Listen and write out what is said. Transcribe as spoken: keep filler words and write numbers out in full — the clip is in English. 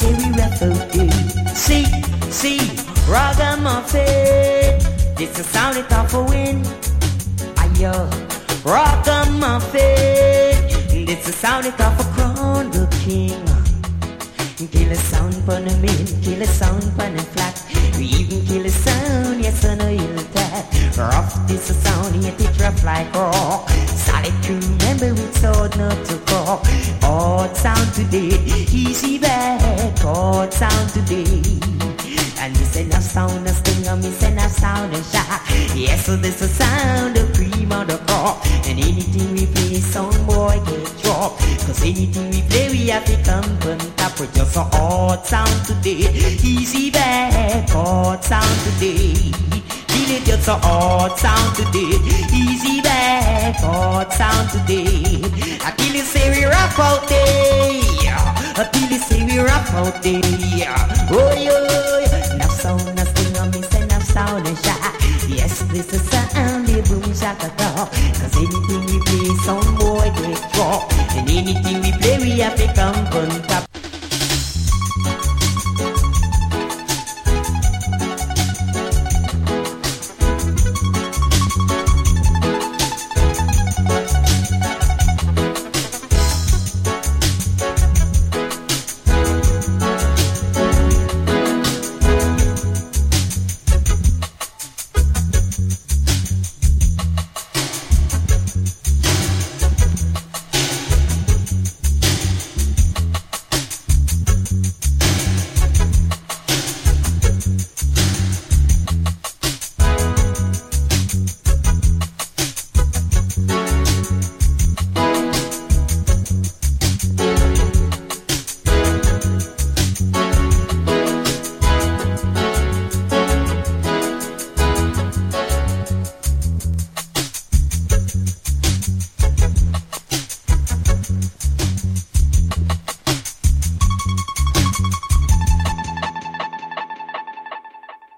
say we rough out there. See, see, ragamuffin. This is sound it off a wind. Ayo, ragamuffin. This is sound it off a crown the king. Kill a sound pon a min, kill a sound pon a flat. We even kill a sound, yes I know you'll attack. Rough this a sound, yet it rough like rock. Solid to remember it's hard not to call. Hard sound today, easy back. Hard sound today. And this ain't a sound, a stinger, miss and a sound, a shock. Yes, so this a sound, a cream on the crop. And anything we play, sound boy get dropped. Cause anything we play, we have to come on top with just a hard sound today. Easy back, hard sound today. Feel it, just a hard sound today. Easy back, hard sound today. I feel it, say we rock out there. I feel it, say we rock out there. Oh, yo. Now sound, now sting on me, say now sound and shock. Yes, this is sound, the boom shaka talk. Cause anything we play, sound boy get drop. And anything we play, we have to